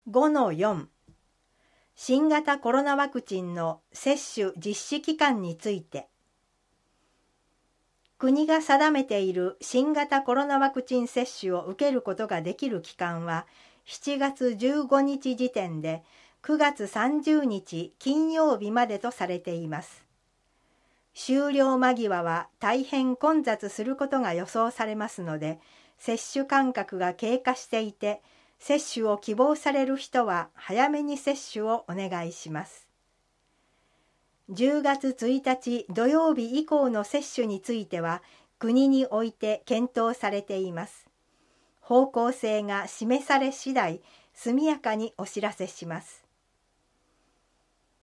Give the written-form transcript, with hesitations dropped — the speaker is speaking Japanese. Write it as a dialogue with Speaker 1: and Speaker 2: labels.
Speaker 1: 5-4 新型コロナワクチンの接種実施期間について、国が定めている新型コロナワクチン接種を受けることができる期間は7月15日時点で9月30日金曜日までとされています。終了間際は大変混雑することが予想されますので、接種間隔が経過していて、接種を希望される人は早めに接種をお願いします。10月1日土曜日以降の接種については、国において検討されています。方向性が示され次第、速やかにお知らせします。